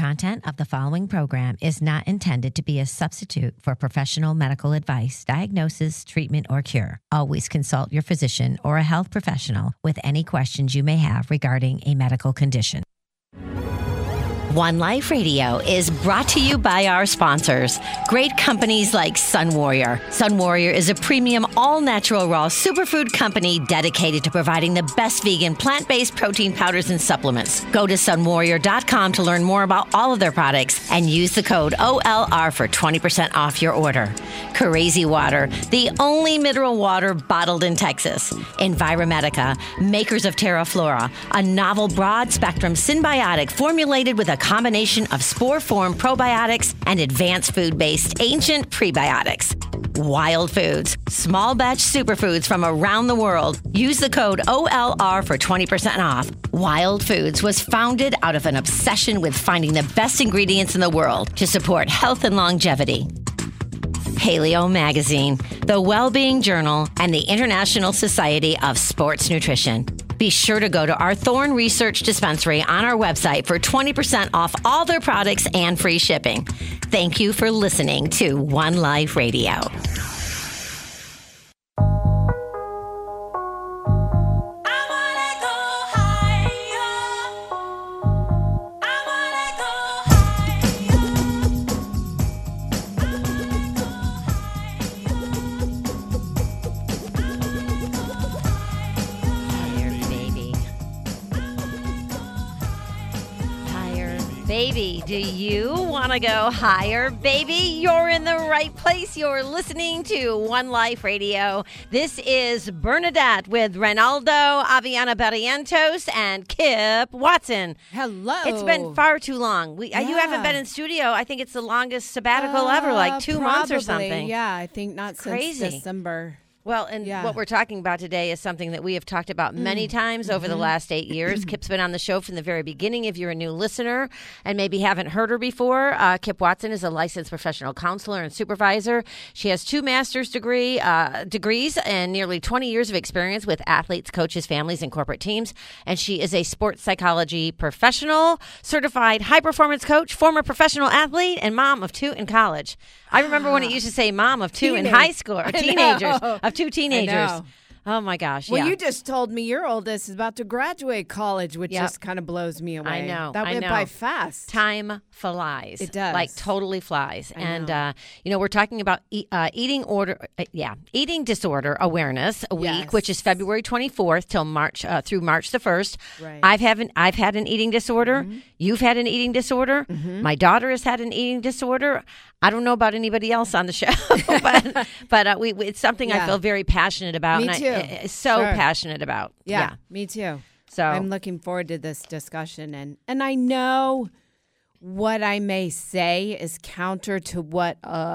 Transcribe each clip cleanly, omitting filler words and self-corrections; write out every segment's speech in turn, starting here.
content of the following program is not intended to be a substitute for professional medical advice, diagnosis, treatment, or cure. Always consult your physician or a health professional with any questions you may have regarding a medical condition. One Life Radio is brought to you by our sponsors, great companies like Sun Warrior. Sun Warrior is a premium all-natural raw superfood company dedicated to providing the best vegan plant-based protein powders and supplements. Go to sunwarrior.com to learn more about all of their products and use the code OLR for 20% off your order. Crazy Water, the only mineral water bottled in Texas. Enviromedica, makers of TerraFlora, a novel broad-spectrum symbiotic formulated with a combination of spore-form probiotics and advanced food-based ancient prebiotics. Wild Foods, small batch superfoods from around the world. Use the code OLR for 20% off. Wild Foods was founded out of an obsession with finding the best ingredients in the world to support health and longevity. Paleo Magazine, the Wellbeing Journal, and the International Society of Sports Nutrition. Be sure to go to our Thorne Research Dispensary on our website for 20% off all their products and free shipping. Thank you for listening to One Life Radio. Baby, do you want to go higher, baby? You're in the right place. You're listening to One Life Radio. This is Bernadette with Reynaldo Aviana Barrientos and Kip Watson. Hello. It's been far too long. You haven't been in studio. I think it's the longest sabbatical ever, like 2 months or something. Yeah, I think not since December. Well, and what we're talking about today is something that we have talked about many times over the last 8 years. Kip's been on the show from the very beginning. If you're a new listener and maybe haven't heard her before, Kip Watson is a licensed professional counselor and supervisor. She has 2 master's degrees and nearly 20 years of experience with athletes, coaches, families, and corporate teams. And she is a sports psychology professional, certified high-performance coach, former professional athlete, and mom of 2 in college. I remember when it used to say mom of 2 in high school, or teenagers, of 2 teenagers. Oh, my gosh. Well, you just told me your oldest is about to graduate college, which just kind of blows me away. I know. That went by fast. Time flies. It does. Like, totally flies. And, we're talking about eating disorder awareness week, which is February 24th till March, through March the 1st. Right. I've had an eating disorder. Mm-hmm. You've had an eating disorder. Mm-hmm. My daughter has had an eating disorder. I don't know about anybody else on the show, but it's something I feel very passionate about. Me too. Passionate about. Yeah, me too. So I'm looking forward to this discussion, and I know what I may say is counter to what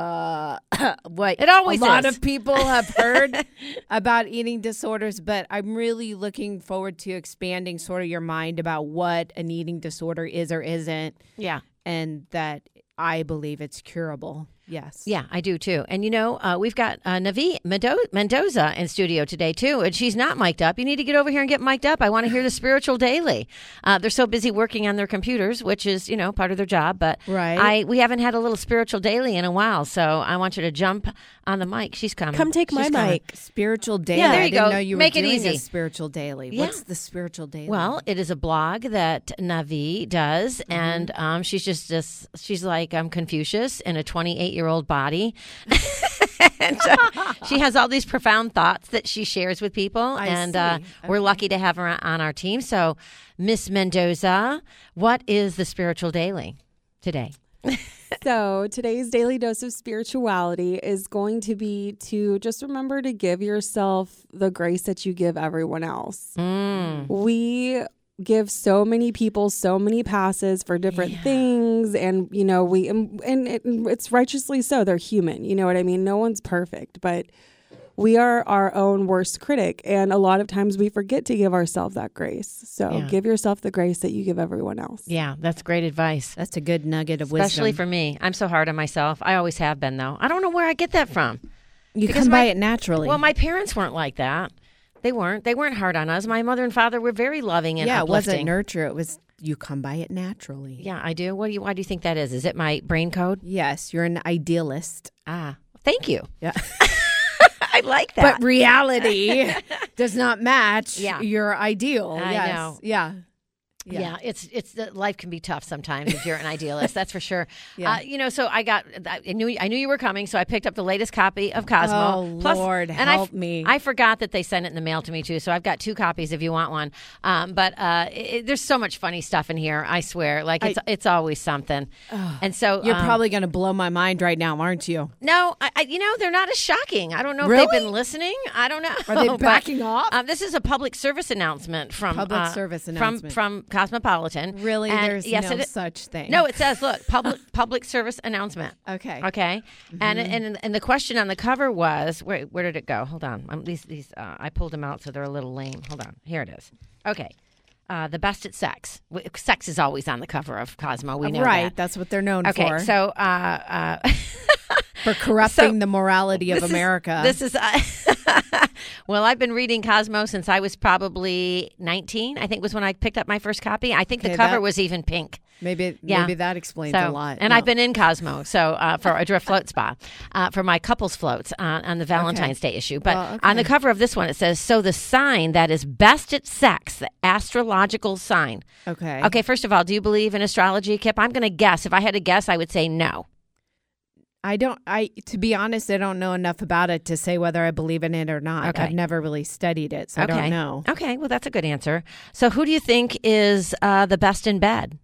it always a lot of people have heard about eating disorders, but I'm really looking forward to expanding sort of your mind about what an eating disorder is or isn't. Yeah, and that I believe it's curable. Yes. Yeah, I do too. And we've got Navi Mendoza in studio today too, and she's not mic'd up. You need to get over here and get mic'd up. I want to hear the Spiritual Daily. They're so busy working on their computers, which is part of their job. But we haven't had a little Spiritual Daily in a while, so I want you to jump on the mic. She's coming. Come take my mic. Spiritual Daily. Yeah, there you I didn't go. know you Make were it doing easy. A Spiritual Daily. Yeah. What's the Spiritual Daily? Well, it is a blog that Navi does, and she's she's like Confucius in a 28-year-old body. And so she has all these profound thoughts that she shares with people, we're lucky to have her on our team. So, Miss Mendoza, what is the Spiritual Daily today? So today's daily dose of spirituality is going to be to just remember to give yourself the grace that you give everyone else. We give so many people so many passes for different things, and it's righteously so. They're human, you know what I mean? No one's perfect, but we are our own worst critic, and a lot of times we forget to give ourselves that grace. So give yourself the grace that you give everyone else. Yeah, that's great advice. That's a good nugget of wisdom. Especially for me. I'm so hard on myself. I always have been, though. I don't know where I get that from. You come by it naturally. Well, my parents weren't like that. They weren't hard on us. My mother and father were very loving and uplifting. It wasn't nurture. It was You come by it naturally. Yeah, I do. Why do you think that is? Is it my brain code? Yes, you're an idealist. Ah, thank you. Yeah. I like that. But reality does not match Yeah. your ideal. I Yes. know. Yeah. Yeah, it's life can be tough sometimes if you're an idealist. That's for sure. Yeah. So I knew you were coming, so I picked up the latest copy of Cosmo. Oh, Lord, help me. I forgot that they sent it in the mail to me too, so I've got 2 copies if you want one. But there's so much funny stuff in here. I swear, like it's always something. And so You're probably going to blow my mind right now, aren't you? no, they're not as shocking. I don't know if Really? they've been listening. I don't know. Are they But, backing off? This is a public service announcement from Public service announcement. from Cosmopolitan. Really? And There's yes, no it- such thing. No, it says, look, public service announcement. Okay. Okay. And the question on the cover was, where did it go? Hold on. These I pulled them out so they're a little lame. Hold on. Here it is. Okay. The best at sex. Sex is always on the cover of Cosmo. We know Right. that. That's what they're known Okay. for. So For corrupting So, the morality of America. This is well, I've been reading Cosmo since I was probably 19. I think was when I picked up my first copy. I think the Okay, cover that- was even pink. maybe Yeah. that explains So, a lot. and No. I've been in Cosmo, so for a drift float spa, for my couples floats on the Valentine's Day issue. But Well, on the okay. cover of this one, it says, "So the sign that is best at sex, the astrological sign." Okay. Okay, first of all, do you believe in astrology, Kip? I'm going to guess. If I had to guess, I would say no. To be honest, I don't know enough about it to say whether I believe in it or not. Okay. I've never really studied it, so I don't know. Okay, well, that's a good answer. So who do you think is the best in bed?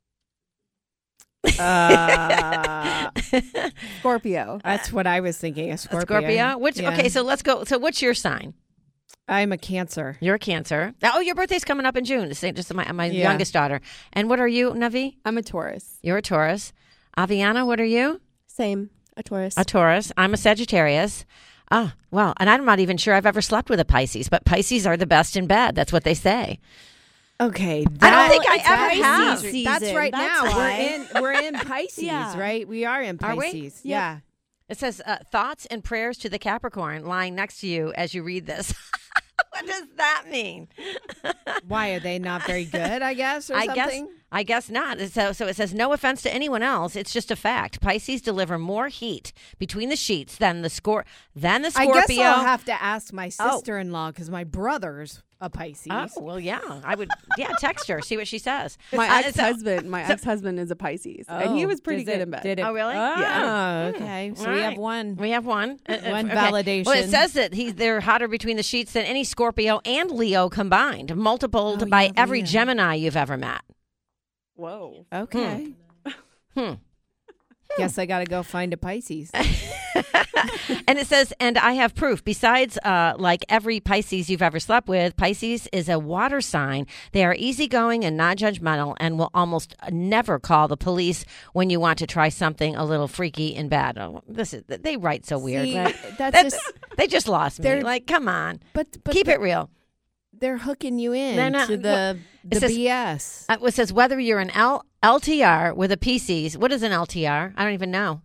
Scorpio. That's what I was thinking. A Scorpio. Scorpio? Yeah. Okay, so let's go. So what's your sign? I'm a Cancer. You're a Cancer. Oh, your birthday's coming up in June. This ain't just my Yeah. youngest daughter. And what are you, Navi? I'm a Taurus. You're a Taurus. Aviana, what are you? Same. A Taurus. A Taurus. I'm a Sagittarius. Ah, well, and I'm not even sure I've ever slept with a Pisces, but Pisces are the best in bed. That's what they say. Okay. I don't think I it's ever Pisces have. season. That's right That's now. why. We're in Pisces, Yeah. right? We are in Are we? Pisces. Yep. Yeah. It says thoughts and prayers to the Capricorn lying next to you as you read this. What does that mean? Why are they not very good? I guess or something. I guess not. So it says no offense to anyone else. It's just a fact. Pisces deliver more heat between the sheets than the Scorpio. I guess I'll have to ask my sister-in-law because my brother's a Pisces. Oh, well, yeah. I would, text her, see what she says. My ex-husband is a Pisces, and he was pretty good in bed. Did it? Oh, really? Oh, okay. So All we right. have one. We have one. One Okay. validation. Well, it says that they're hotter between the sheets than any Scorpio and Leo combined, multiplied by yeah, every Leo. Gemini you've ever met. Whoa. Okay. Guess I got to go find a Pisces. And it says, and I have proof. Besides, like every Pisces you've ever slept with, Pisces is a water sign. They are easygoing and non-judgmental and will almost never call the police when you want to try something a little freaky in bed. Oh, they write so weird. See, right? that's just. They just lost me. They're- Like, come on. But Keep it real. They're hooking you in They're not- to the it says- BS. It says whether you're an LTR with a Pisces. What is an LTR? I don't even know.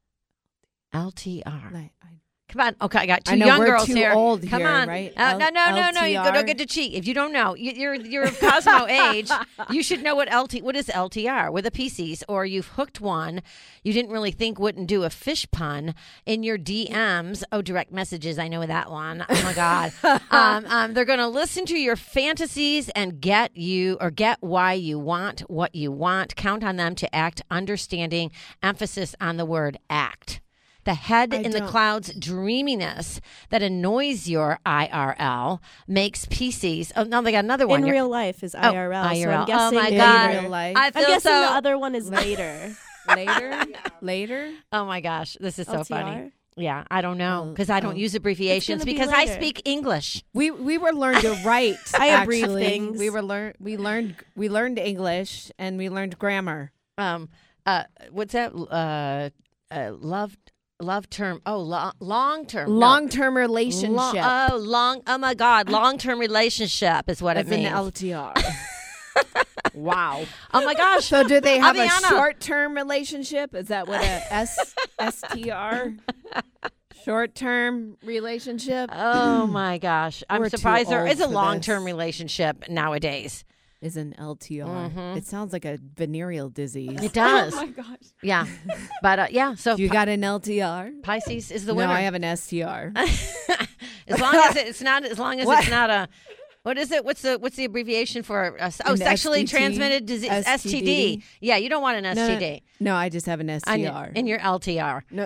LTR. Come on. Okay, I got two I know young we're girls too here. old Come here, on. right? No. You LTR? don't get to cheat. If you don't know, you're of Cosmo age. You should know what is LTR with a Pisces, or you've hooked one you didn't really think wouldn't do a fish pun in your DMs. Oh, direct messages. I know that one. Oh my God. They're going to listen to your fantasies and get why you want what you want. Count on them to act understanding. Emphasis on the word act. The head in the clouds dreaminess that annoys your IRL makes Pisces. Oh, no, they got another one. In real life is IRL. So IRL. I'm guessing Oh, my in God. real life. I I'm feel guessing so. the other one is later. Later? Oh, my gosh. This is so LTR? funny. Yeah, I don't know because I don't use abbreviations It's gonna be because I later. speak English. We were learned to write. I abbrev actually. things. We learned English and we learned grammar. What's that? Love term. Oh, long term. Long-term relationship. Oh my God. Long term relationship is what as it an means. LTR. Wow. Oh my gosh. So do they have Aviana. a short-term relationship? Is that what a STR? Short-term relationship? Oh my gosh. I'm We're too surprised there old is a for long term this. relationship nowadays. is an LTR. It sounds like a venereal disease. It does. Oh my gosh. Yeah. But yeah, so You got an LTR? Pisces is the No, winner. I have an STR. As long as it's not a what is it? What's the abbreviation for sexually STD? transmitted disease, STD. Yeah, you don't want an STD. No, I just have an STR. In your LTR. No.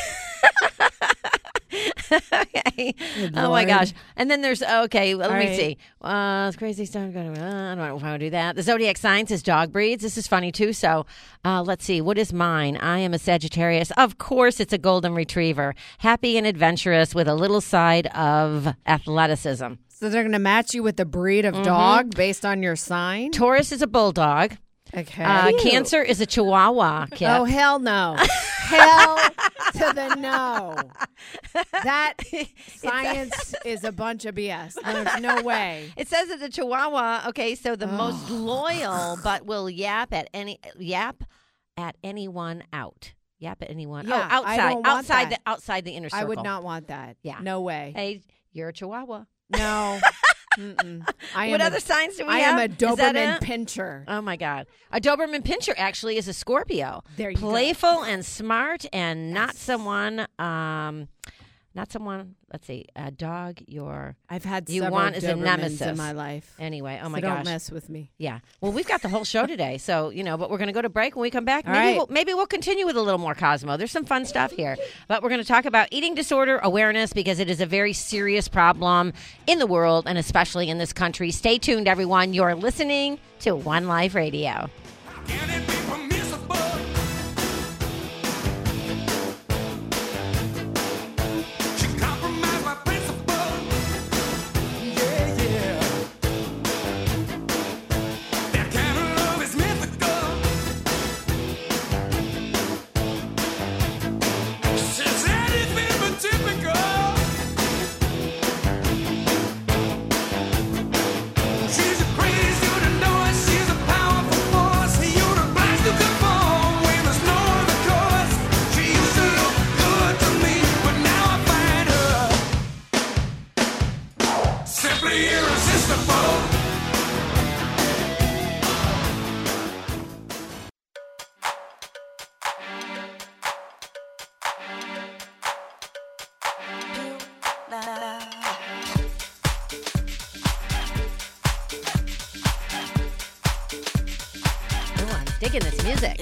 Okay. Good Oh my Lord. gosh. And then there's let me right. see. It's crazy stuff. I don't know if I want to do that. The zodiac signs is dog breeds. This is funny too. So let's see. What is mine? I am a Sagittarius. Of course, it's a golden retriever. Happy and adventurous with a little side of athleticism. So they're going to match you with the breed of dog based on your sign? Taurus is a bulldog. Okay. Cancer is a Chihuahua. Kip. Oh, hell no. Hell to the no. That science is a bunch of BS. There's no way. It says that the Chihuahua, okay, so the most loyal, but will yap at anyone out. Yap at anyone. Yeah, outside. I don't want that. Outside the inner circle. I would not want that. Yeah. No way. Hey, you're a Chihuahua. No. Mm-mm. What other signs do we I have? am a Is that Doberman it? Pinscher. Oh my God. A Doberman Pinscher actually is a Scorpio. There you go. Playful and smart and not someone, let's see, a dog I've had you several want as a Dobermans nemesis in my life. anyway. Oh So my don't gosh. mess with me. Yeah. Well, we've got the whole show today. So, but we're going to go to break. When we come back, All right. maybe we'll continue with a little more Cosmo. There's some fun stuff here. But we're going to talk about eating disorder awareness because it is a very serious problem in the world and especially in this country. Stay tuned, everyone. You're listening to One Life Radio. Can it be permissible? She compromised my principle. Yeah, yeah. That kind of love is mythical. She said anything but typical. She's a crazy, you to know it. She's a powerful force. You're the blind to conform when there's no other course. She used to look good to me, but now I find her simply irresistible. Oh, I'm digging this music.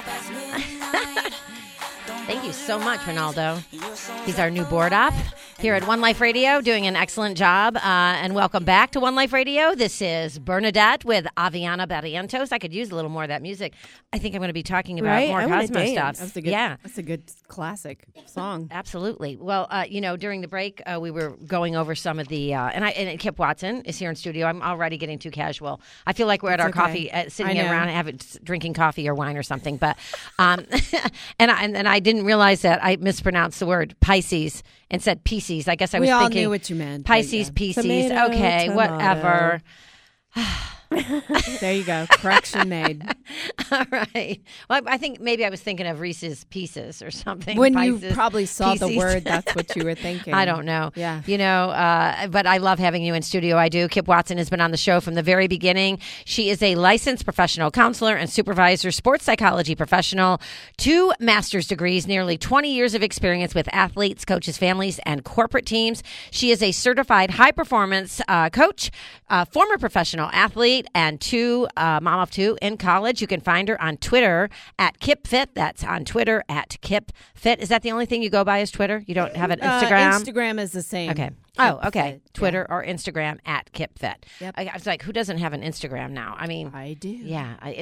Thank you so much, Ronaldo. He's our new board op here at One Life Radio, doing an excellent job. And welcome back to One Life Radio. This is Bernadette with Aviana Barrientos. I could use a little more of that music. I think I'm going to be talking about Right? more I wanna Cosmo dance. stuff. That's a good, Yeah. That's a good classic song. Absolutely. Well, during the break, we were going over some of the and Kip Watson is here in studio. I'm already getting too casual. I feel like we're at our okay. coffee, sitting I know. around drinking coffee or wine or something. But and I didn't realize that I mispronounced the word Pisces and said Pisces. I guess I was We all thinking knew what you meant. but Pisces, yeah. Pisces. Tomato, Okay, tomato. whatever. There you go. Correction made. All right. Well, I think maybe I was thinking of Reese's Pieces or something. When Pisces, you probably saw the Pisces. word, that's what you were thinking. I don't know. Yeah. But I love having you in studio. I do. Kip Watson has been on the show from the very beginning. She is a licensed professional counselor and supervisor, sports psychology professional, 2 master's degrees, nearly 20 years of experience with athletes, coaches, families, and corporate teams. She is a certified high performance coach, former professional athlete, and mom of 2 in college. You can find her on Twitter at KipFit. That's on Twitter at KipFit. Is that the only thing you go by is Twitter? You don't have an Instagram? Instagram is the same. Okay. Kip Oh, okay. Fit, Twitter or Instagram at KipFit. Yep. I was like, who doesn't have an Instagram now? I mean, I do. yeah, Or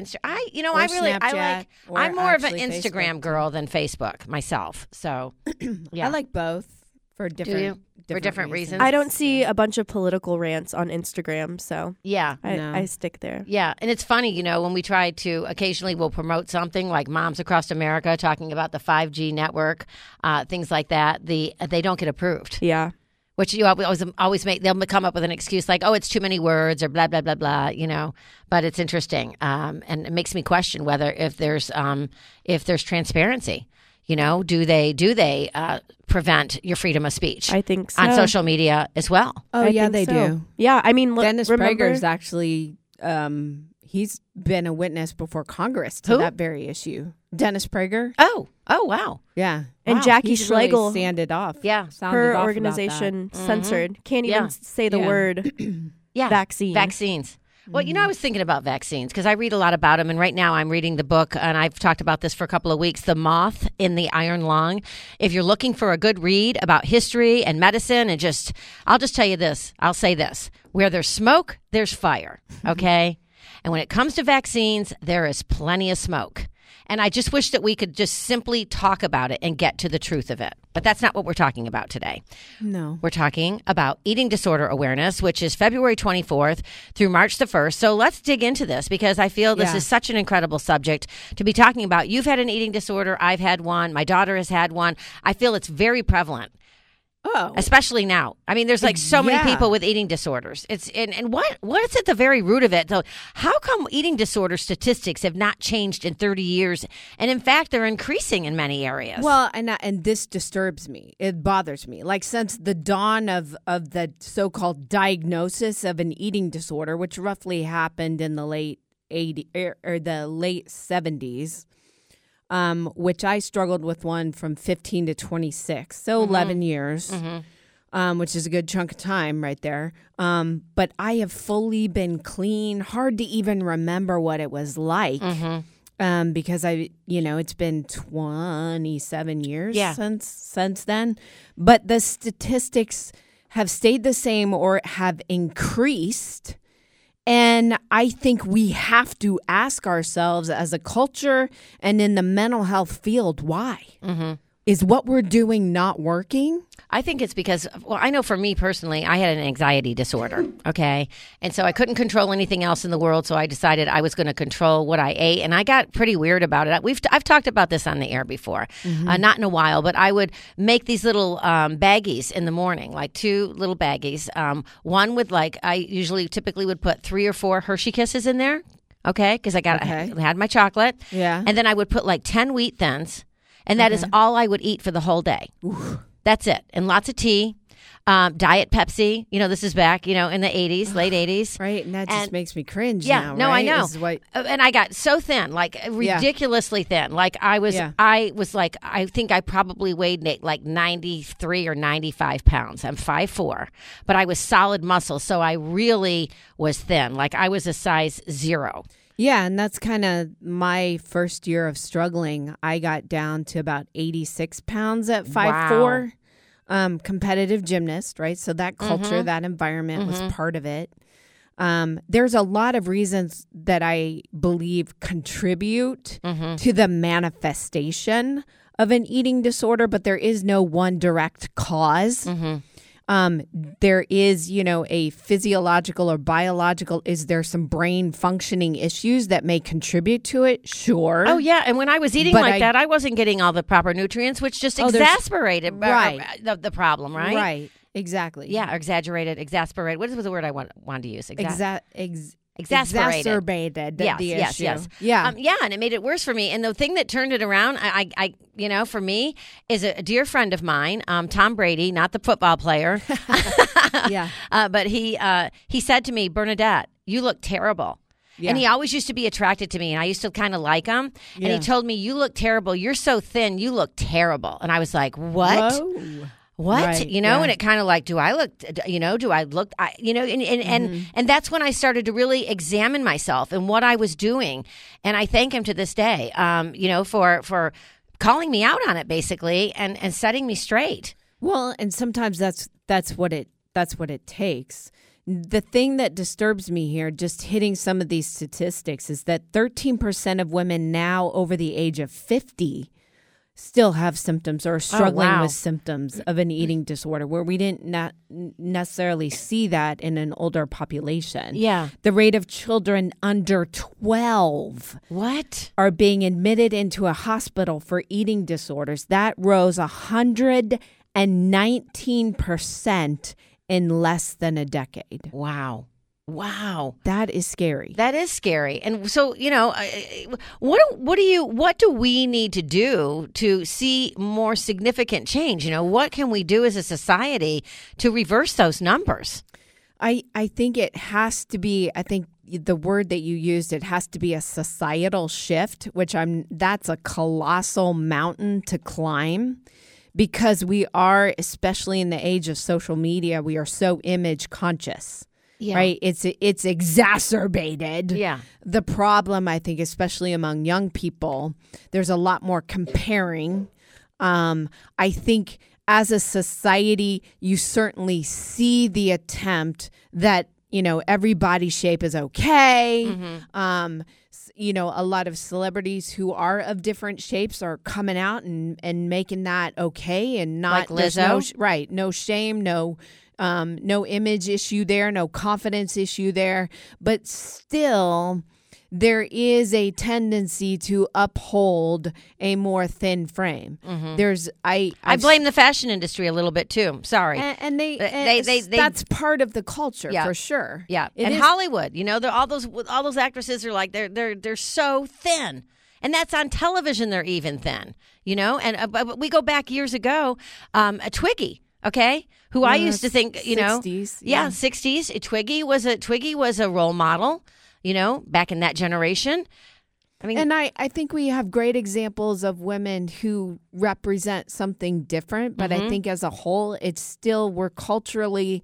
I'm Snapchat, more of an or Instagram Facebook. girl than Facebook myself. So, yeah. I like both for different, you? For different reasons? I don't see a bunch of political rants on Instagram, so Yeah. No. I stick there. Yeah, and it's funny, when we try to occasionally we'll promote something like Moms Across America talking about the 5G network, things like that. They don't get approved. Yeah. Which you always make, they'll come up with an excuse like, oh, it's too many words or blah, blah, blah, blah, But it's interesting. And it makes me question whether if there's transparency, do they prevent your freedom of speech I think so. on social media as well? Oh, I yeah, think they so. do. Yeah, I mean, Dennis remember? Prager's actually he's been a witness before Congress to Who? that very issue. Dennis Prager. Oh, wow. Yeah. And Jackie He's really Schlegel. sounded off. Yeah. Sounded Her off about organization censored. Can't even Yeah. say the Yeah. word Yeah. vaccine. Vaccines. Well, I was thinking about vaccines because I read a lot about them. And right now I'm reading the book, and I've talked about this for a couple of weeks, The Moth in the Iron Lung. If you're looking for a good read about history and medicine and I'll just tell you this. I'll say this. Where there's smoke, there's fire. Okay? And when it comes to vaccines, there is plenty of smoke. And I just wish that we could just simply talk about it and get to the truth of it. But that's not what we're talking about today. No. We're talking about eating disorder awareness, which is February 24th through March the 1st. So let's dig into this because I feel this Yeah. is such an incredible subject to be talking about. You've had an eating disorder. I've had one. My daughter has had one. I feel it's very prevalent. Oh. Especially now. I mean, there's like so many Yeah. people with eating disorders. And what's at the very root of it? So how come eating disorder statistics have not changed in 30 years? And in fact, they're increasing in many areas. Well, and this disturbs me. It bothers me. Like since the dawn of the so-called diagnosis of an eating disorder, which roughly happened in the late 80s or the late 70s, which I struggled with one from 15 to 26, so 11 years, which is a good chunk of time right there. But I have fully been clean. Hard to even remember what it was like. Because it's been 27 years Yeah. since then. But the statistics have stayed the same or have increased. And I think we have to ask ourselves as a culture and in the mental health field, why? Is what we're doing not working? I think it's because, well, I know for me personally, I had an anxiety disorder, okay? And so I couldn't control anything else in the world, so I decided I was going to control what I ate, and I got pretty weird about it. I've talked about this on the air before, not in a while, but I would make these little baggies in the morning, like 2 little baggies. One with I typically would put 3 or 4 Hershey Kisses in there, okay? Because I had my chocolate. Yeah. And then I would put 10 Wheat Thins, and that is all I would eat for the whole day. That's it. And lots of tea, Diet Pepsi. This is back, in the 80s, late 80s. Right. And that just makes me cringe Yeah, now, no, right? I know. Is what- And I got so thin, ridiculously thin. I think I probably weighed 93 or 95 pounds. I'm 5'4", but I was solid muscle. So I really was thin. I was a size 0. Yeah, and that's kind of my first year of struggling. I got down to about 86 pounds at 5'4". Competitive gymnast, right? So that culture, that environment was part of it. There's a lot of reasons that I believe contribute to the manifestation of an eating disorder, but there is no one direct cause. There is, a physiological or biological, is there some brain functioning issues that may contribute to it? Sure. Oh, yeah. And when I was eating But that, I wasn't getting all the proper nutrients, which just exasperated Right. the problem, right? Right. Exactly. Yeah, exasperated. What was the word I wanted to use? Exasperated. Exacerbated the Yes. issue. Yeah. And it made it worse for me. And the thing that turned it around, I for me, is a dear friend of mine, Tom Brady, not the football player. Yeah. But he said to me, Bernadette, you look terrible. Yeah. And he always used to be attracted to me, and I used to kind of like him. And he told me, you look terrible. You're so thin. You look terrible. And I was like, what? Whoa. What? Right, And it kind of do I look, and that's when I started to really examine myself and what I was doing. And I thank him to this day, for calling me out on it basically and setting me straight. Well, and sometimes that's what it takes. The thing that disturbs me here, just hitting some of these statistics, is that 13% of women now over the age of 50 still have symptoms or are struggling with symptoms of an eating disorder, where we didn't not necessarily see that in an older population. Yeah. The rate of children under 12 What? are being admitted into a hospital for eating disorders. That rose 119% in less than a decade. Wow. That is scary. That is scary. And so, what do we need to do to see more significant change? What can we do as a society to reverse those numbers? I think it has to be, the word that you used, it has to be a societal shift, which that's a colossal mountain to climb, because we are, especially in the age of social media, we are so image conscious. Yeah. Right? It's exacerbated. Yeah. The problem, I think, especially among young people, there's a lot more comparing. I think as a society, you certainly see the attempt that, every body shape is okay. Mm-hmm. A lot of celebrities who are of different shapes are coming out and making that okay, and not like Lizzo. No shame, no image issue there, no confidence issue there, but still there is a tendency to uphold a more thin frame. Mm-hmm. I blame the fashion industry a little bit too. Sorry, and they that's part of the culture for sure. Yeah, and Hollywood, all those actresses are like they're so thin. And that's on television. They're even thin, And but we go back years ago, a Twiggy. Okay, who I used to think, 60s, 60s. Twiggy was a role model, back in that generation. I mean, and I think we have great examples of women who represent something different, but I think as a whole, we're culturally,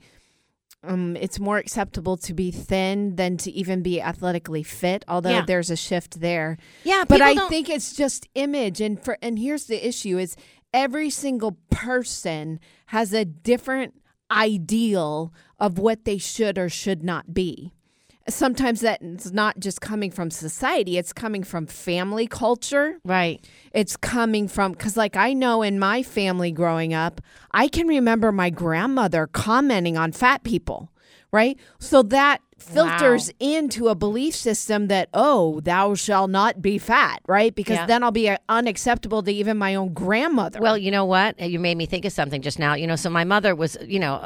it's more acceptable to be thin than to even be athletically fit, although there's a shift there. Yeah, but I think it's just image, and here's the issue is, every single person has a different ideal of what they should or should not be. Sometimes that's not just coming from society. It's coming from family culture. Right. It's coming from, because I know in my family growing up, I can remember my grandmother commenting on fat people, right? So that filters into a belief system that, thou shalt not be fat, right? Because then I'll be unacceptable to even my own grandmother. Well, you know what? You made me think of something just now. So my mother was,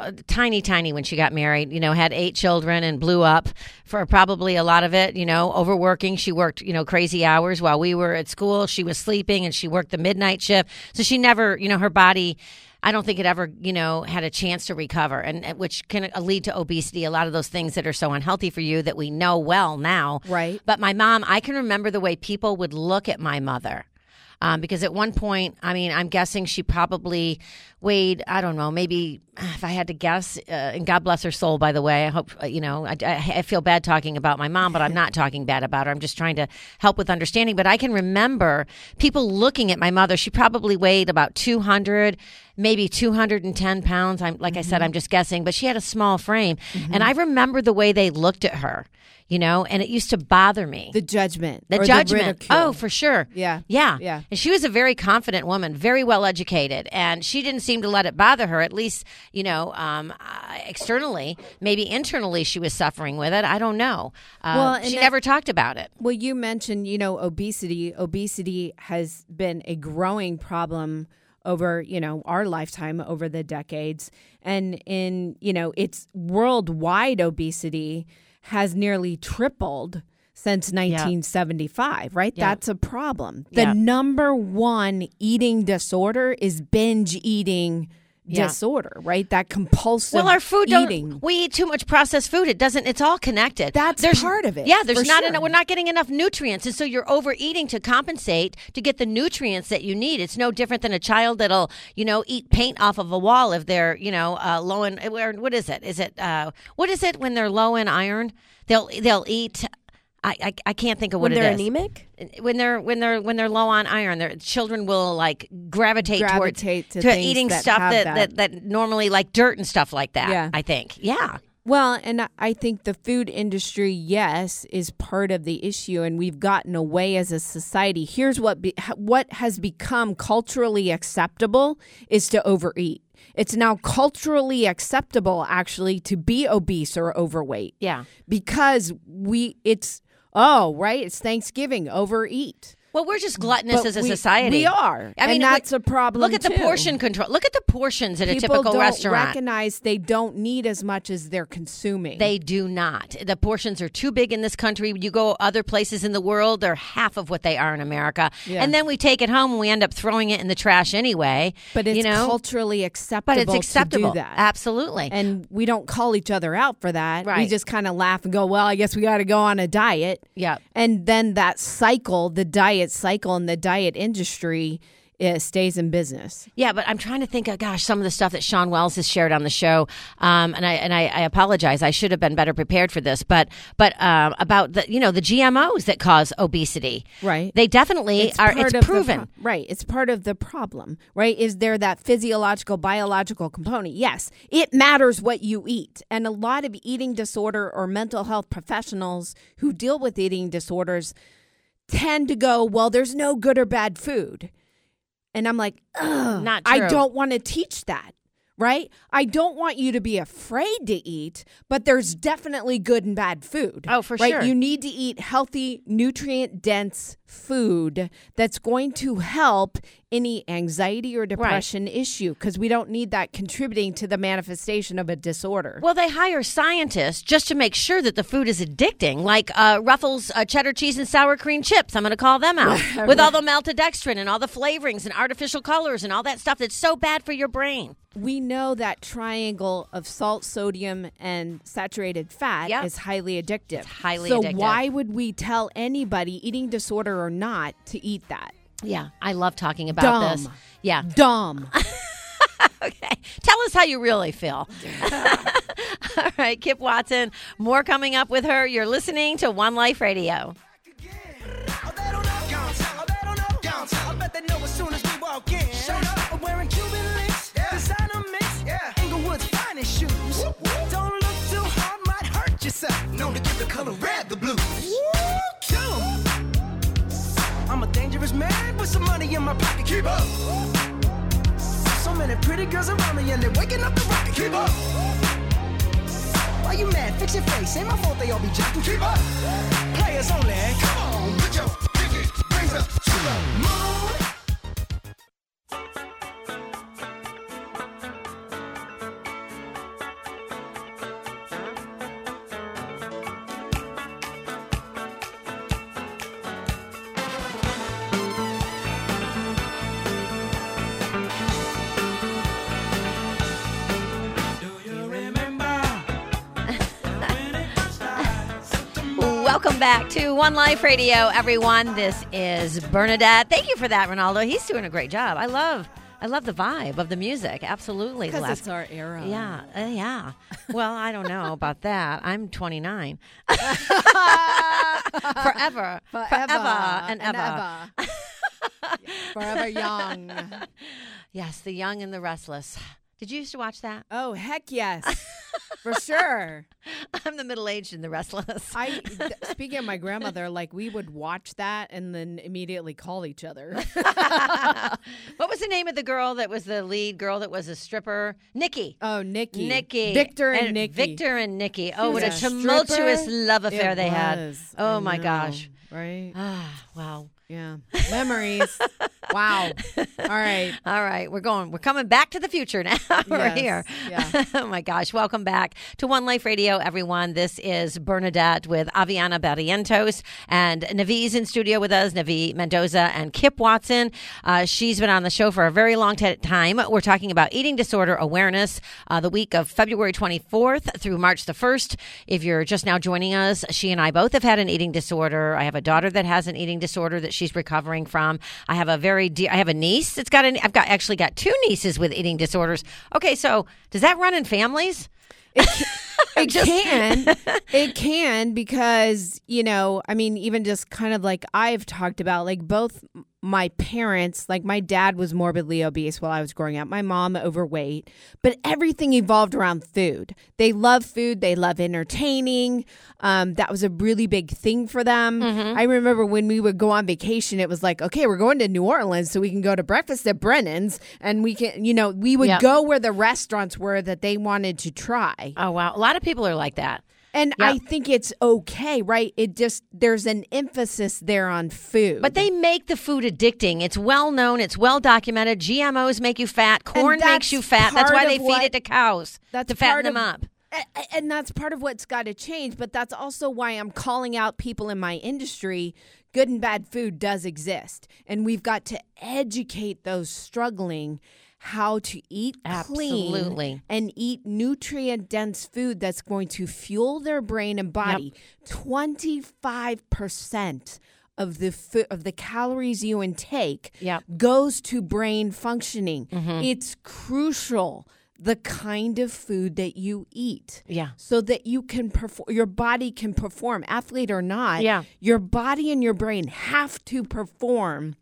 tiny when she got married, had 8 children and blew up for probably a lot of it, overworking. She worked, crazy hours while we were at school. She was sleeping and she worked the midnight shift. So she never, her body, I don't think it ever, had a chance to recover, and which can lead to obesity, a lot of those things that are so unhealthy for you that we know well now. Right. But my mom, I can remember the way people would look at my mother. Because at one point, I'm guessing she probably weighed, I don't know, maybe if I had to guess, and God bless her soul, by the way. I hope, I feel bad talking about my mom, but I'm not talking bad about her. I'm just trying to help with understanding. But I can remember people looking at my mother. She probably weighed about 200, maybe 210 pounds. I said, I'm just guessing, but she had a small frame. Mm-hmm. And I remember the way they looked at her. And it used to bother me. The judgment. The judgment. Oh, for sure. Yeah. And she was a very confident woman, very well educated, and she didn't seem to let it bother her, at least, externally. Maybe internally she was suffering with it. I don't know. She never talked about it. Well, you mentioned, obesity. Obesity has been a growing problem over, our lifetime, over the decades. And it's worldwide obesity has nearly tripled since 1975, right? Yeah. That's a problem. The number one eating disorder is binge eating disorder, right? That compulsive our food eating. We eat too much processed food. It's all connected. There's part of it. Yeah, we're not getting enough nutrients. And so you're overeating to compensate to get the nutrients that you need. It's no different than a child that'll, eat paint off of a wall if they're, low in, what is it? What is it when they're low in iron? They'll eat, I can't think of what it is. When they're anemic? When they're low on iron, their children will gravitate to eating stuff that normally like dirt and stuff like that. Yeah. I think. Yeah. Well, and I think the food industry, yes, is part of the issue, and we've gotten away as a society. Here's what has become culturally acceptable is to overeat. It's now culturally acceptable, actually, to be obese or overweight. Yeah. Because it's Thanksgiving, overeat. Well, we're just gluttonous But as a we- society. We are. I mean, and that's a problem. Look at the too. portion control. Look at the portions at a People typical don't restaurant. recognize they don't need as much as they're consuming. They do not. The portions are too big in this country. You go other places in the world, they're half of what they are in America. Yeah. And then we take it home and we end up throwing it in the trash anyway. but it's you know? culturally acceptable. But it's acceptable. to do that. Absolutely. And we don't call each other out for that. We Right. just kind of laugh and go, well, I guess we got to go on a diet. Yeah. And then that cycle, the diet cycle and the diet industry stays in business. Yeah, but I'm trying to think of, gosh, some of the stuff that Sean Wells has shared on the show, and I apologize, I should have been better prepared for this, but about the the GMOs that cause obesity, Right. They definitely are. part It's of the proven. right. It's part of the problem, right? Is there that physiological, biological component? Yes, it matters what you eat. And a lot of eating disorder or mental health professionals who deal with eating disorders tend to go, well, there's no good or bad food. And I'm like, ugh, Not I true. don't want to teach that, right? I don't want you to be afraid to eat, but there's definitely good and bad food. Oh, for right? sure. You need to eat healthy, nutrient-dense food that's going to help any anxiety or depression issue because we don't need that contributing to the manifestation of a disorder. Well, they hire scientists just to make sure that the food is addicting, like Ruffles cheddar cheese and sour cream chips. I'm going to call them out with all the maltodextrin and all the flavorings and artificial colors and all that stuff that's so bad for your brain. We know that triangle of salt, sodium, and saturated fat Yep. is highly addictive. It's highly so addictive. why would we tell anybody, eating disorder or not, to eat that? Yeah, I love talking about Dumb. this. Yeah. Dumb. Okay. Tell us how you really feel. All right, Kip Watson, more coming up with her. You're listening to One Life Radio. Oh, they don't know. Oh, they don't know. I bet they know as soon as we walk in. Showed up, I'm wearing Cuban links, designer mix, Inglewood's finest shoes. Don't look too hard, might hurt yourself. Known to give the color red the blues. Kill 'em. I'm a dangerous man with some money in my pocket. Keep up. So many pretty girls around me and they're waking up the rocket. Keep up. Why you mad? Fix your face. Ain't my fault they all be jacking. Keep up. Players only. Come on, put your pinky rings up to the moon. Welcome back to One Life Radio, everyone. This is Bernadette. Thank you for that, Ronaldo. He's doing a great job. I love the vibe of the music. Absolutely. Because Last- it's our era. Yeah, yeah. Well, I don't know about that. I'm 29. Forever and ever. Forever young. Yes, The Young and the Restless. Did you used to watch that? Oh, heck yes. For sure. I'm the middle-aged and the restless. Speaking of my grandmother, like we would watch that and then immediately call each other. What was the name of the girl that was the lead girl that was a stripper? Nikki. Oh, Nikki. Victor and Nikki. Oh, what a was a tumultuous stripper? love affair It they had. was. Oh, I my know, gosh. Right? Ah, wow. Yeah. Memories. Wow. All right. All right, we're coming back to the future now. We're Yes, here. yeah. Oh my gosh, welcome back to One Life Radio, everyone. This is Bernadette with Aviana Barrientos, and Navi's in studio with us, Navi Mendoza and Kip Watson. She's been on the show for a very long time. We're talking about eating disorder awareness, the week of February 24th through March the 1st. If you're just now joining us, she and I both have had an eating disorder. I have a daughter that has an eating disorder that she's recovering from. I have a niece that's I've actually got two nieces with eating disorders. Okay, so does that run in families? It can because, I mean, even just kind of like I've talked about, like both my parents, like my dad was morbidly obese while I was growing up, my mom overweight, but everything evolved around food. They love food. They love entertaining. That was a really big thing for them. Mm-hmm. I remember when we would go on vacation, it was like, okay, we're going to New Orleans so we can go to breakfast at Brennan's and we can, we would Yep. go where the restaurants were that they wanted to try. Oh, wow. A lot of people are like that. And Yep. I think it's okay, right? There's an emphasis there on food. But they make the food addicting. It's well known. It's well documented. GMOs make you fat. Corn makes you fat. That's why they feed it to cows to fatten them up. And that's part of what's got to change. But that's also why I'm calling out people in my industry. Good and bad food does exist. And we've got to educate those struggling how to eat clean Absolutely. and eat nutrient-dense food that's going to fuel their brain and body. 25% of the calories you intake goes to brain functioning. It's crucial, the kind of food that you eat. So that you can your body can perform, athlete or not. Your body and your brain have to perform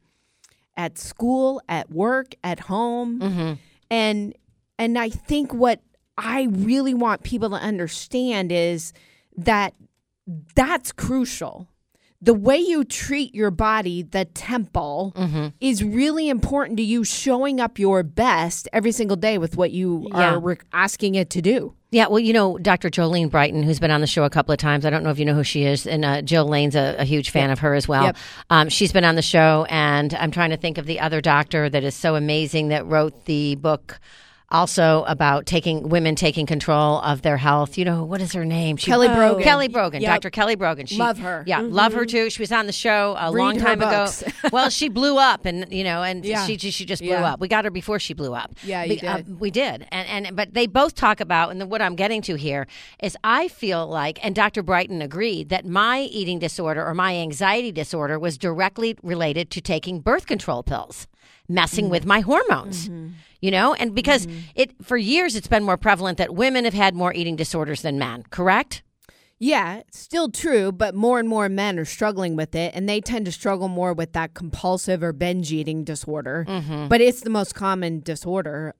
at school, at work, at home. And I think what I really want people to understand is that that's crucial. The way you treat your body, the temple, is really important to you showing up your best every single day with what you are asking it to do. Yeah, well, Dr. Jolene Brighton, who's been on the show a couple of times. I don't know if you know who she is. And Jill Lane's a huge fan of her as well. She's been on the show, and I'm trying to think of the other doctor that is so amazing that wrote the book also about women taking control of their health. What is her name? Kelly Brogan. Kelly Brogan, Dr. Kelly Brogan. Love her. Yeah, love her too. She was on the show a long time ago. Well, she blew up, and she just blew up. We got her before she blew up. Yeah, you did. We did, but they both talk about, and what I'm getting to here is I feel like, and Dr. Brighton agreed, that my eating disorder or my anxiety disorder was directly related to taking birth control pills, messing with my hormones. And because for years it's been more prevalent that women have had more eating disorders than men, correct? Yeah, it's still true, but more and more men are struggling with it, and they tend to struggle more with that compulsive or binge eating disorder. But it's the most common disorder,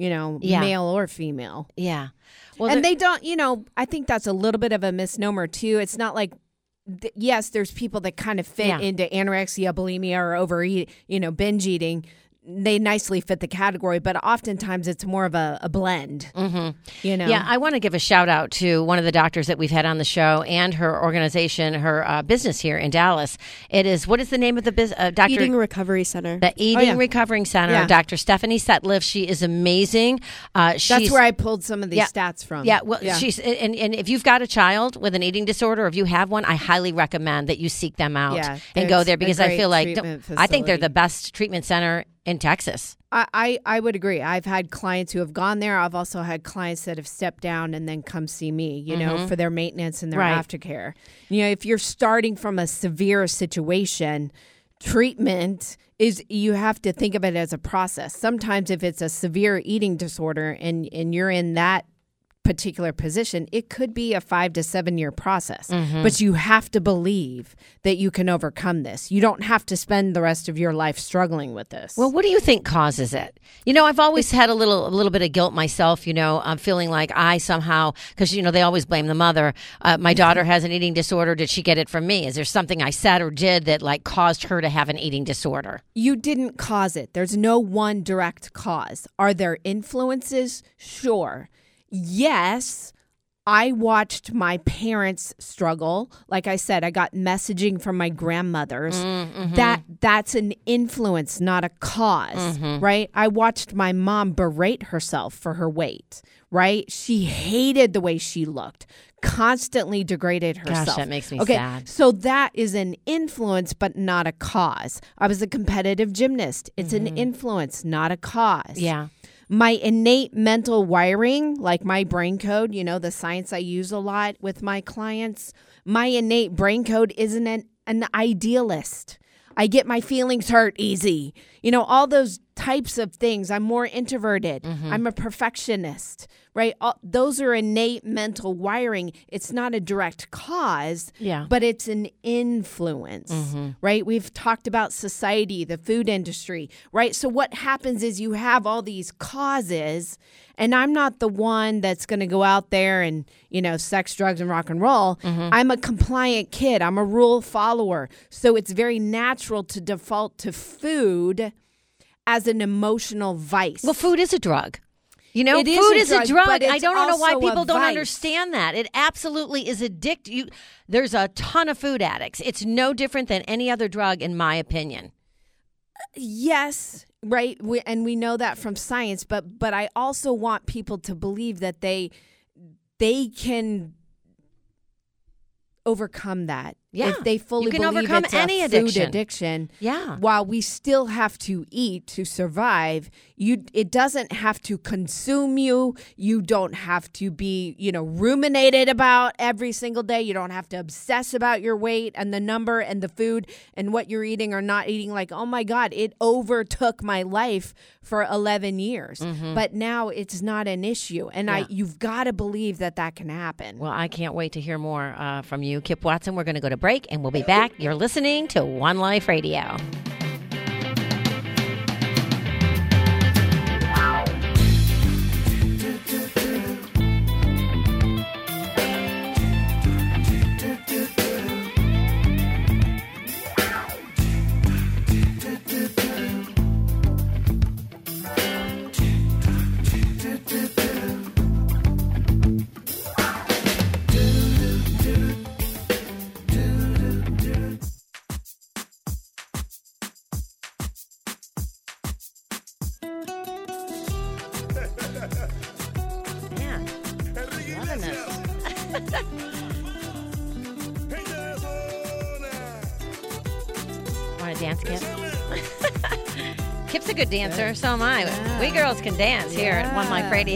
male or female. Yeah. Well, and they don't, I think that's a little bit of a misnomer too. It's not like, yes, there's people that kind of fit into anorexia, bulimia, or overeat, binge eating. They nicely fit the category, but oftentimes it's more of a blend. Yeah, I want to give a shout out to one of the doctors that we've had on the show and her organization, her business here in Dallas. It is, what is the name of the business? Eating Recovery Center. The Eating Recovery Center. Dr. Stephanie Setliff. She is amazing. That's where I pulled some of these stats from. Yeah, well, she's and if you've got a child with an eating disorder, or if you have one, I highly recommend that you seek them out and go there, because I feel like I think they're the best treatment center in Texas. I would agree. I've had clients who have gone there. I've also had clients that have stepped down and then come see me, for their maintenance and their aftercare. If you're starting from a severe situation, treatment is, you have to think of it as a process. Sometimes if it's a severe eating disorder and you're in that particular position, it could be a 5 to 7 year process. But you have to believe that you can overcome this. You don't have to spend the rest of your life struggling with this. Well, what do you think causes it? I've always had a little bit of guilt myself. I'm feeling like I somehow, because they always blame the mother. My daughter has an eating disorder. Did she get it from me? Is there something I said or did that caused her to have an eating disorder? You didn't cause it. There's no one direct cause. Are there influences? Sure. Yes, I watched my parents struggle. Like I said, I got messaging from my grandmothers. That's an influence, not a cause, right? I watched my mom berate herself for her weight, right? She hated the way she looked, constantly degraded herself. Gosh, that makes me sad. So that is an influence, but not a cause. I was a competitive gymnast. It's an influence, not a cause. Yeah. My innate mental wiring, like my brain code, the science I use a lot with my clients, my innate brain code isn't an idealist. I get my feelings hurt easy. All those types of things. I'm more introverted. I'm a perfectionist, right? Those are innate mental wiring. It's not a direct cause, but it's an influence, right? We've talked about society, the food industry, right? So what happens is you have all these causes, and I'm not the one that's going to go out there and, sex, drugs, and rock and roll. I'm a compliant kid. I'm a rule follower. So it's very natural to default to food as an emotional vice. Well, food is a drug. You know, It is food a is a drug, drug. but I it's don't know why also a people don't vice. understand that. It absolutely is addictive. There's a ton of food addicts. It's no different than any other drug, in my opinion. Yes, right. And we know that from science, but I also want people to believe that they can overcome that. Yeah. If they fully You can believe overcome it's any a food addiction. addiction. Yeah. While we still have to eat to survive, it doesn't have to consume you. You don't have to be, ruminated about every single day. You don't have to obsess about your weight and the number and the food and what you're eating or not eating. Like, oh my God, it overtook my life for 11 years. But now it's not an issue. And you've got to believe that can happen. Well, I can't wait to hear more from you, Kip Watson. We're going to go to break, and we'll be back. You're listening to One Life Radio. Man, loving this. Want to dance, Kip? Kip's a good dancer, so am I. We girls can dance here at One Life Radio.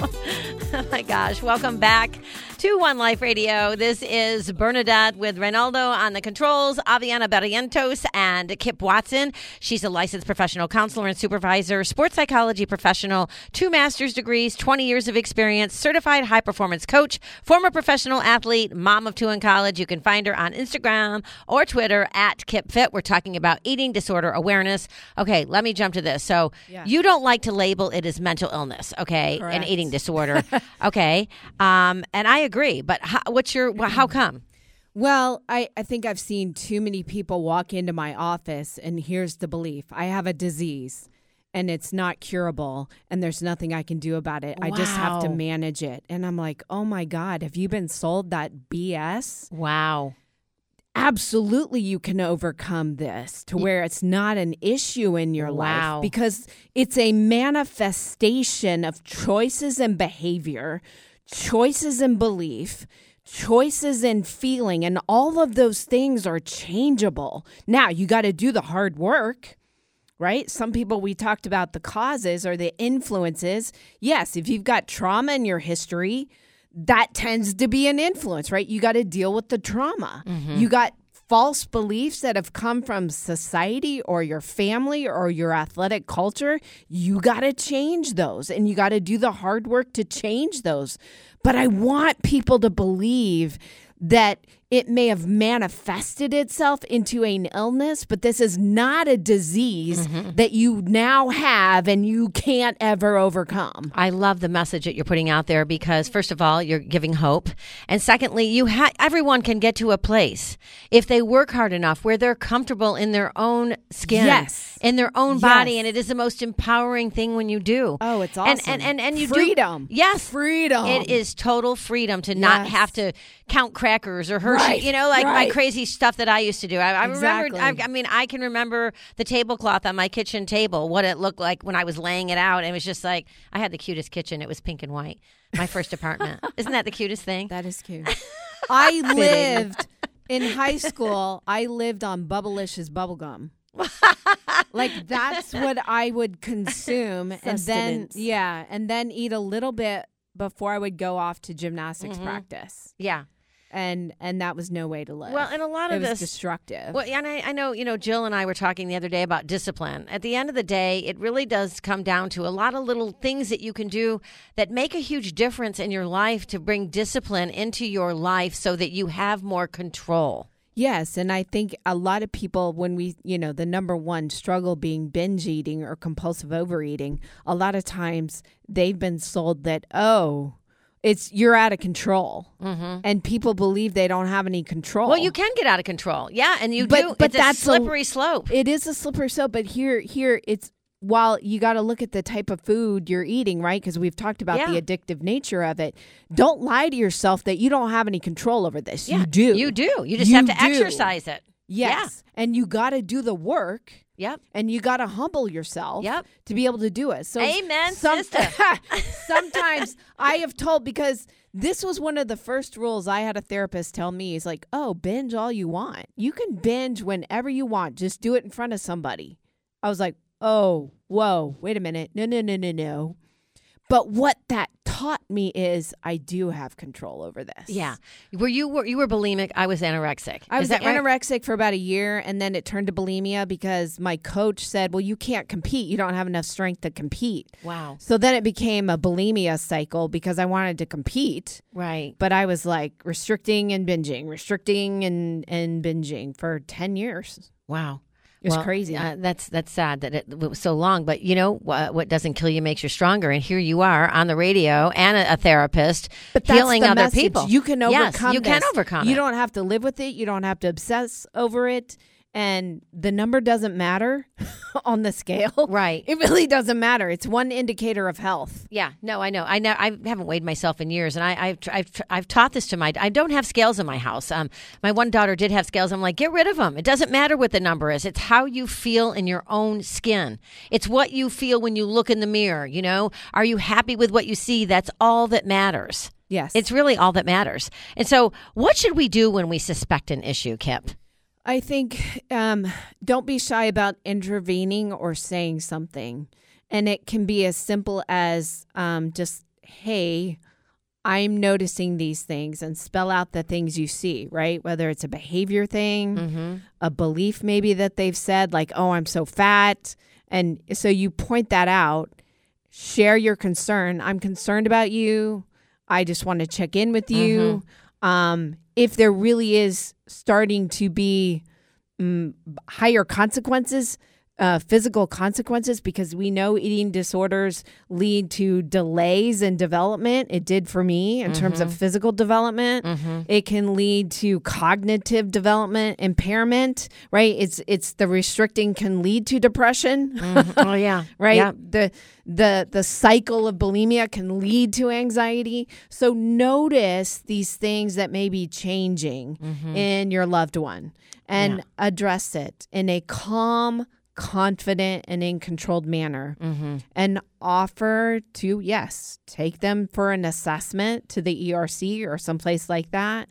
Oh my gosh. Welcome back to One Life Radio. This is Bernadette with Reynaldo on the controls, Aviana Barrientos, and Kip Watson. She's a licensed professional counselor and supervisor, sports psychology professional, 2 master's degrees, 20 years of experience, certified high-performance coach, former professional athlete, mom of 2 in college. You can find her on Instagram or Twitter at KipFit. We're talking about eating disorder awareness. Okay, let me jump to this. So you don't like to label it as mental illness, okay, Correct. an eating disorder. Okay. And I agree. But how come? Well, I think I've seen too many people walk into my office, and here's the belief. I have a disease, and it's not curable, and there's nothing I can do about it. I just have to Wow. manage it. And I'm like, oh, my God, have you been sold that BS? Wow. Absolutely, you can overcome this to where it's not an issue in your Wow. life, because it's a manifestation of choices and behavior, choices and belief, choices and feeling, and all of those things are changeable. Now, you got to do the hard work, right? Some people, we talked about the causes or the influences. Yes, if you've got trauma in your history, that tends to be an influence, right? You got to deal with the trauma. You got false beliefs that have come from society or your family or your athletic culture. You got to change those, and you got to do the hard work to change those. But I want people to believe that it may have manifested itself into an illness, but this is not a disease that you now have and you can't ever overcome. I love the message that you're putting out there because, first of all, you're giving hope. And secondly, everyone can get to a place, if they work hard enough, where they're comfortable in their own skin, Yes. in their own body. Yes. And it is the most empowering thing when you do. Oh, it's awesome. And you freedom. do. Yes. Freedom. It is total freedom to not Yes. have to count crackers or Hershey, Right, my right. crazy stuff that I used to do. I remember, Exactly. I can remember the tablecloth on my kitchen table, what it looked like when I was laying it out. It was just like, I had the cutest kitchen. It was pink and white. My first apartment. Isn't that the cutest thing? That is cute. I lived in high school. I lived on Bubblicious bubblegum. Like that's what I would consume, and then Sustenance. and then eat a little bit before I would go off to gymnastics practice. Yeah. And that was no way to live. Well, and a lot it of was this destructive. Well, and I know, Jill and I were talking the other day about discipline. At the end of the day, it really does come down to a lot of little things that you can do that make a huge difference in your life to bring discipline into your life so that you have more control. Yes, and I think a lot of people, when we, the number one struggle being binge eating or compulsive overeating, a lot of times they've been sold that, you're out of control, and people believe they don't have any control. Well, you can get out of control. Yeah, and you But- do. but It's that's a slippery slope. It is a slippery slope, but here it's while you got to look at the type of food you're eating, right? Because we've talked about the addictive nature of it. Don't lie to yourself that you don't have any control over this. Yeah, you do. You do. You just have to exercise it. Yes. Yeah. And you got to do the work. Yep. And you got to humble yourself to be able to do it. So amen, sister. Sometimes I have told, because this was one of the first rules I had a therapist tell me. He's like, oh, binge all you want. You can binge whenever you want. Just do it in front of somebody. I was like, oh, whoa, wait a minute. No. But what that taught me is I do have control over this. Yeah. You were bulimic. I was anorexic. I was right? anorexic for about a year, and then it turned to bulimia because my coach said, well, you can't compete. You don't have enough strength to compete. Wow. So then it became a bulimia cycle because I wanted to compete. Right. But I was like restricting and binging for 10 years. Wow. It was crazy. That's sad that it was so long. But you know what doesn't kill you makes you stronger. And here you are on the radio and a therapist healing other message. People. You can overcome you can overcome it. You don't have to live with it. You don't have to obsess over it. And the number doesn't matter on the scale. Right. It really doesn't matter. It's one indicator of health. Yeah. No, I know. I haven't weighed myself in years. And I've taught this to I don't have scales in my house. My one daughter did have scales. I'm like, get rid of them. It doesn't matter what the number is. It's how you feel in your own skin. It's what you feel when you look in the mirror. You know, are you happy with what you see? That's all that matters. Yes. It's really all that matters. And so what should we do when we suspect an issue, Kip? I think don't be shy about intervening or saying something. And it can be as simple as just, hey, I'm noticing these things, and spell out the things you see, right? Whether it's a behavior thing, a belief maybe that they've said, like, oh, I'm so fat. And so you point that out, share your concern. I'm concerned about you. I just want to check in with you. If there really is starting to be higher consequences, physical consequences, because we know eating disorders lead to delays in development. It did for me in terms of physical development. It can lead to cognitive development impairment, right? It's the restricting can lead to depression. Oh yeah. Right. Yeah. The cycle of bulimia can lead to anxiety. So notice these things that may be changing in your loved one and address it in a calm, confident, and in controlled manner, and offer to, take them for an assessment to the ERC or someplace like that,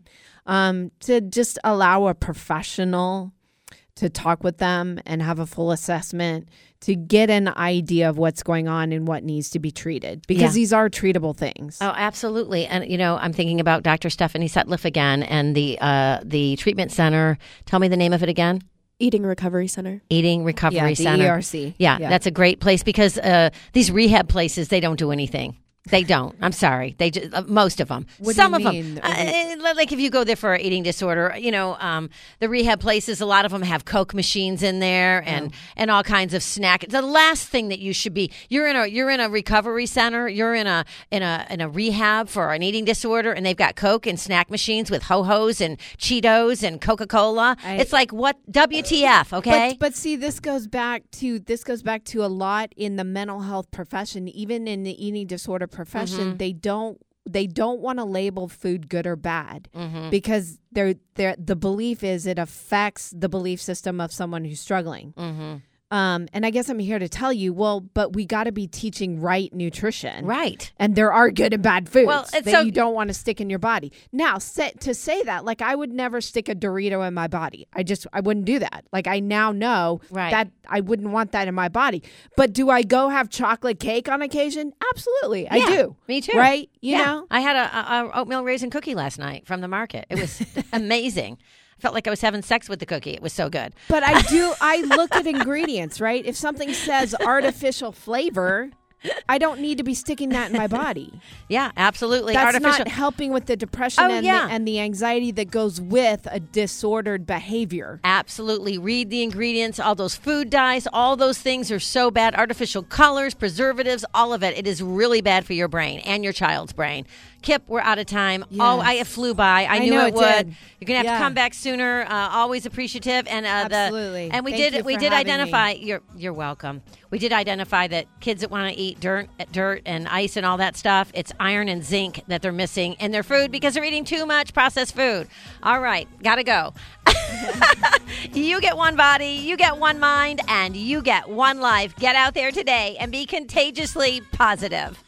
to just allow a professional to talk with them and have a full assessment to get an idea of what's going on and what needs to be treated, because these are treatable things. Oh, absolutely. And, you know, I'm thinking about Dr. Stephanie Sutliff again and the treatment center. Tell me the name of it again. Eating Recovery Center. Eating Recovery Center. The ERC. Yeah, that's a great place because these rehab places, they don't do anything. They don't. I'm sorry. They just, most of them. Some of them. Like if you go there for an eating disorder, you know, the rehab places, a lot of them have Coke machines in there and all kinds of snack. The last thing that you should be, you're in a recovery center, you're in a rehab for an eating disorder, and they've got Coke and snack machines with Ho-Hos and Cheetos and Coca-Cola. It's like, what? WTF? Okay. But see, this goes back to a lot in the mental health profession, even in the eating disorder profession. They don't want to label food good or bad because the belief is it affects the belief system of someone who's struggling. And I guess I'm here to tell you, but we got to be teaching right nutrition. Right. And there are good and bad foods that you don't want to stick in your body. Now, to say that, like, I would never stick a Dorito in my body. I wouldn't do that. Like, I now know that I wouldn't want that in my body. But do I go have chocolate cake on occasion? Absolutely. I do. Me too. Right? You know? I had a oatmeal raisin cookie last night from the market. It was amazing. I felt like I was having sex with the cookie. It was so good. But I look at ingredients, right? If something says artificial flavor, I don't need to be sticking that in my body. Yeah, absolutely. That's not helping with the depression and the anxiety that goes with a disordered behavior. Absolutely. Read the ingredients. All those food dyes, all those things are so bad. Artificial colors, preservatives, all of it. It is really bad for your brain and your child's brain. Kip, we're out of time. Yes. Oh, it flew by. I knew know it would. did. You're gonna have to Yeah. come back sooner. Always appreciative. And Absolutely. And we Thank you did for having identify. You're welcome. We did identify that kids that want to eat dirt and ice and all that stuff, it's iron and zinc that they're missing in their food because they're eating too much processed food. All right, gotta go. You get one body, you get one mind, and you get one life. Get out there today and be contagiously positive.